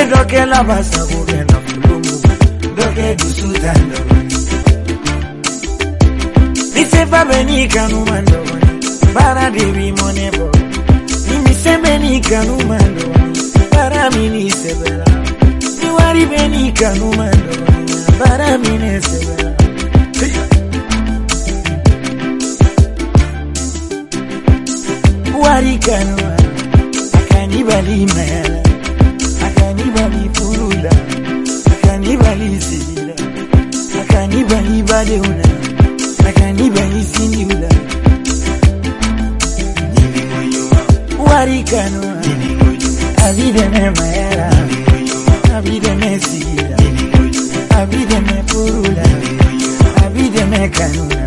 doke la basa boke na fulumu doke dusutando Nise babeni kanumando para devi monebo Nise beni kanumando para mini sebela Niwari beni kanumando para mini sebela Wari kanuma akanibali mela akanibali furula akanibali sila akanibali badeuna akanibali sinula Wari kanuma abide me mayara abide me sila abide me furula abide me kanuma